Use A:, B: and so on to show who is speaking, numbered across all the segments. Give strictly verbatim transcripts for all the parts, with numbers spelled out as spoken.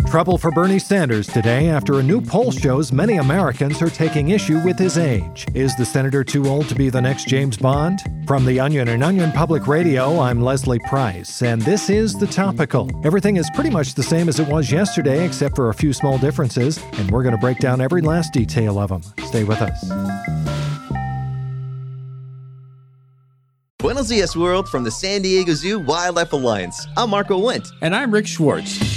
A: Trouble for Bernie Sanders today after a new poll shows many Americans are taking issue with his age. Is the senator too old to be the next James Bond? From The Onion and Onion Public Radio, I'm Leslie Price, and this is The Topical. Everything is pretty much the same as it was yesterday, except for a few small differences, and we're going to break down every last detail of them. Stay with us.
B: Buenos dias, world, from the San Diego Zoo Wildlife Alliance. I'm Marco Wendt.
C: And I'm Rick Schwartz.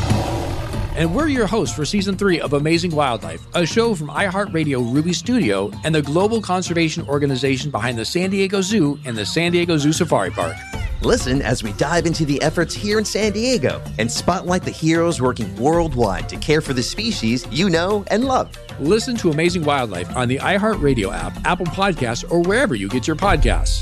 C: And we're your hosts for Season three of Amazing Wildlife, a show from iHeartRadio Ruby Studio and the global conservation organization behind the San Diego Zoo and the San Diego Zoo Safari Park.
B: Listen as we dive into the efforts here in San Diego and spotlight the heroes working worldwide to care for the species you know and love.
C: Listen to Amazing Wildlife on the iHeartRadio app, Apple Podcasts, or wherever you get your podcasts.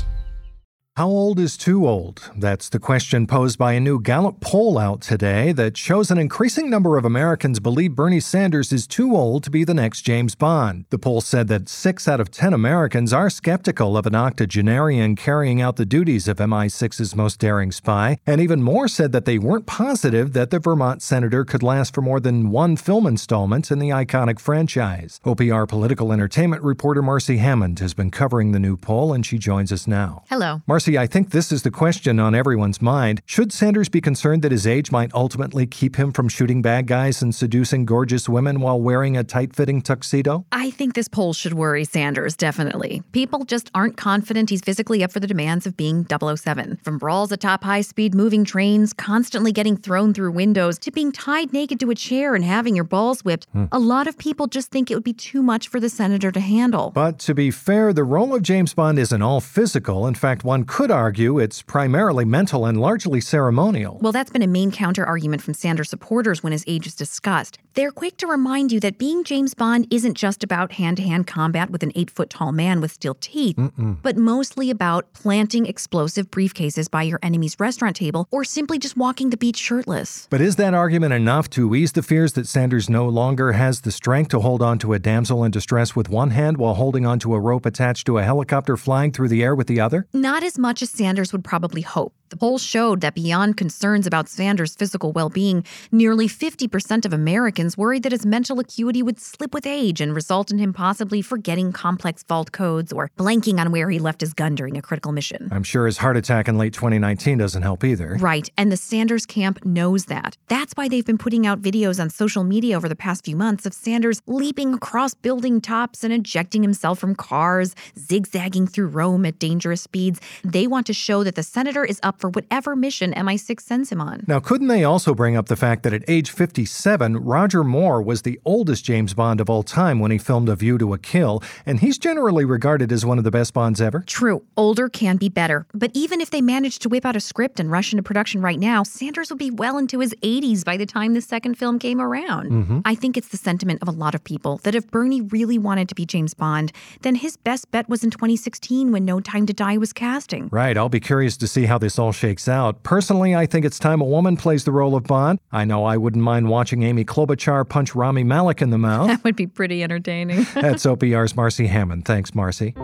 A: How old is too old? That's the question posed by a new Gallup poll out today that shows an increasing number of Americans believe Bernie Sanders is too old to be the next James Bond. The poll said that six out of ten Americans are skeptical of an octogenarian carrying out the duties of M I six's most daring spy, and even more said that they weren't positive that the Vermont senator could last for more than one film installment in the iconic franchise. O P R political entertainment reporter Marcy Hammond has been covering the new poll, and she joins us now.
D: Hello.
A: Marcy, I think this is the question on everyone's mind. Should Sanders be concerned that his age might ultimately keep him from shooting bad guys and seducing gorgeous women while wearing a tight-fitting tuxedo?
D: I think this poll should worry Sanders, definitely. People just aren't confident he's physically up for the demands of being double oh seven. From brawls atop high-speed moving trains, constantly getting thrown through windows, to being tied naked to a chair and having your balls whipped, hmm. a lot of people just think it would be too much for the senator to handle.
A: But to be fair, the role of James Bond isn't all physical. In fact, one could argue it's primarily mental and largely ceremonial.
D: Well, that's been a main counter-argument from Sanders supporters when his age is discussed. They're quick to remind you that being James Bond isn't just about hand-to-hand combat with an eight-foot-tall man with steel teeth, Mm-mm. but mostly about planting explosive briefcases by your enemy's restaurant table or simply just walking the beach shirtless.
A: But is that argument enough to ease the fears that Sanders no longer has the strength to hold on to a damsel in distress with one hand while holding onto a rope attached to a helicopter flying through the air with the other?
D: Not as much as Sanders would probably hope. The poll showed that beyond concerns about Sanders' physical well-being, nearly fifty percent of Americans worried that his mental acuity would slip with age and result in him possibly forgetting complex vault codes or blanking on where he left his gun during a critical mission.
A: I'm sure his heart attack in late twenty nineteen doesn't help either.
D: Right, and the Sanders camp knows that. That's why they've been putting out videos on social media over the past few months of Sanders leaping across building tops and ejecting himself from cars, zigzagging through Rome at dangerous speeds. They want to show that the senator is up for whatever mission M I six sends him on.
A: Now, couldn't they also bring up the fact that at age fifty-seven, Roger Moore was the oldest James Bond of all time when he filmed A View to a Kill, and he's generally regarded as one of the best Bonds ever?
D: True. Older can be better. But even if they managed to whip out a script and rush into production right now, Sanders would be well into his eighties by the time the second film came around. Mm-hmm. I think it's the sentiment of a lot of people that if Bernie really wanted to be James Bond, then his best bet was in twenty sixteen when No Time to Die was casting.
A: Right. I'll be curious to see how this all shakes out. Personally, I think it's time a woman plays the role of Bond. I know I wouldn't mind watching Amy Klobuchar punch Rami Malek in the mouth.
D: That would be pretty entertaining.
A: That's O P R's Marcy Hammond. Thanks, Marcy.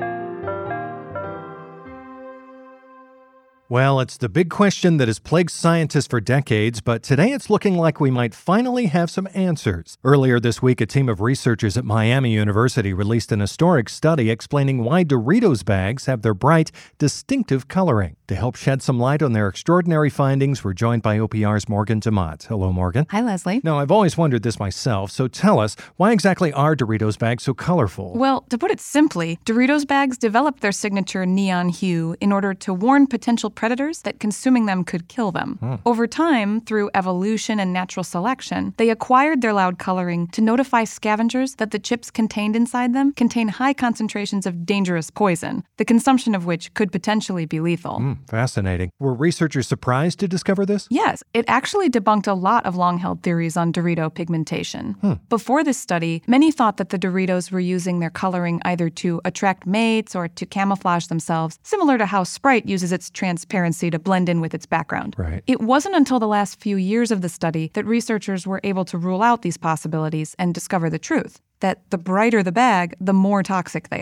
A: Well, it's the big question that has plagued scientists for decades, but today it's looking like we might finally have some answers. Earlier this week, a team of researchers at Miami University released an historic study explaining why Doritos bags have their bright, distinctive coloring. To help shed some light on their extraordinary findings, we're joined by O P R's Morgan DeMott. Hello, Morgan.
E: Hi, Leslie.
A: Now, I've always wondered this myself, so tell us, why exactly are Doritos bags so colorful?
E: Well, to put it simply, Doritos bags developed their signature neon hue in order to warn potential predators that consuming them could kill them. Hmm. Over time, through evolution and natural selection, they acquired their loud coloring to notify scavengers that the chips contained inside them contain high concentrations of dangerous poison, the consumption of which could potentially be lethal.
A: Hmm. Fascinating. Were researchers surprised to discover this?
E: Yes, it actually debunked a lot of long-held theories on Dorito pigmentation. Hmm. Before this study, many thought that the Doritos were using their coloring either to attract mates or to camouflage themselves, similar to how Sprite uses its transparency to blend in with its background.
A: Right.
E: It wasn't until the last few years of the study that researchers were able to rule out these possibilities and discover the truth, that the brighter the bag, the more toxic they are.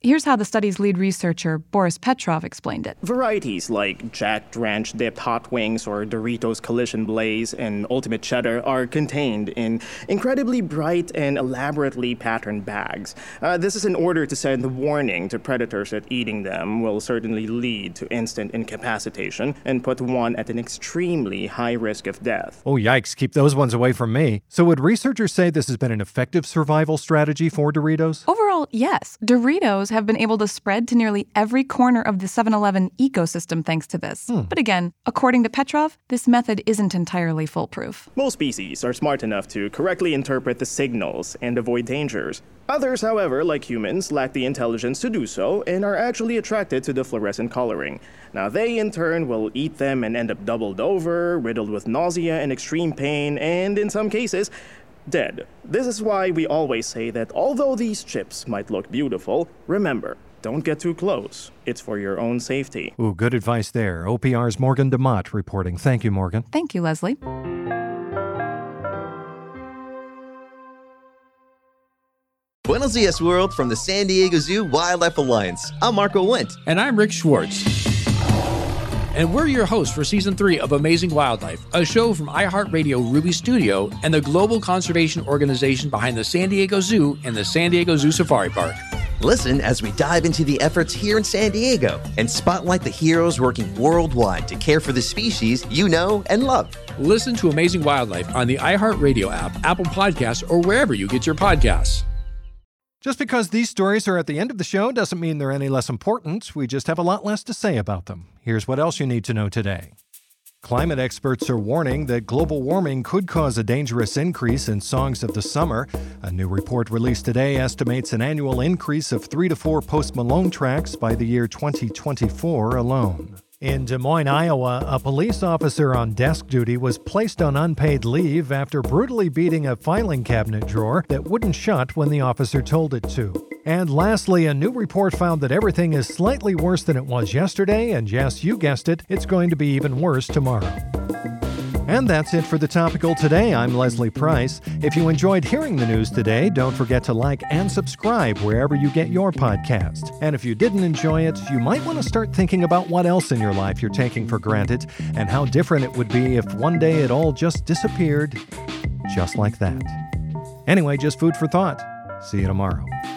E: Here's how the study's lead researcher, Boris Petrov, explained it.
F: Varieties like Jack Ranch dipped hot wings or Doritos Collision Blaze and Ultimate Cheddar are contained in incredibly bright and elaborately patterned bags. Uh, this is in order to send a warning to predators that eating them will certainly lead to instant incapacitation and put one at an extremely high risk of death.
A: Oh, yikes. Keep those ones away from me. So would researchers say this has been an effective survival strategy for Doritos?
E: Overall, yes. Doritos have been able to spread to nearly every corner of the seven eleven ecosystem thanks to this. Hmm. But again, according to Petrov, this method isn't entirely foolproof.
F: Most species are smart enough to correctly interpret the signals and avoid dangers. Others, however, like humans, lack the intelligence to do so and are actually attracted to the fluorescent coloring. Now, they in turn will eat them and end up doubled over, riddled with nausea and extreme pain, and in some cases, dead. This is why we always say that although these chips might look beautiful, remember, don't get too close. It's for your own safety.
A: Ooh, good advice there. O P R's Morgan DeMott reporting. Thank you, Morgan.
E: Thank you, Leslie.
B: Buenos Dias, world, from the San Diego Zoo Wildlife Alliance. I'm Marco Wendt.
C: And I'm Rick Schwartz. And we're your hosts for Season three of Amazing Wildlife, a show from iHeartRadio Ruby Studio and the global conservation organization behind the San Diego Zoo and the San Diego Zoo Safari Park.
B: Listen as we dive into the efforts here in San Diego and spotlight the heroes working worldwide to care for the species you know and love.
C: Listen to Amazing Wildlife on the iHeartRadio app, Apple Podcasts, or wherever you get your podcasts.
A: Just because these stories are at the end of the show doesn't mean they're any less important. We just have a lot less to say about them. Here's what else you need to know today. Climate experts are warning that global warming could cause a dangerous increase in songs of the summer. A new report released today estimates an annual increase of three to four Post Malone tracks by the year twenty twenty-four alone. In Des Moines, Iowa, a police officer on desk duty was placed on unpaid leave after brutally beating a filing cabinet drawer that wouldn't shut when the officer told it to. And lastly, a new report found that everything is slightly worse than it was yesterday, and yes, you guessed it, it's going to be even worse tomorrow. And that's it for the Topical today. I'm Leslie Price. If you enjoyed hearing the news today, don't forget to like and subscribe wherever you get your podcast. And if you didn't enjoy it, you might want to start thinking about what else in your life you're taking for granted and how different it would be if one day it all just disappeared just like that. Anyway, just food for thought. See you tomorrow.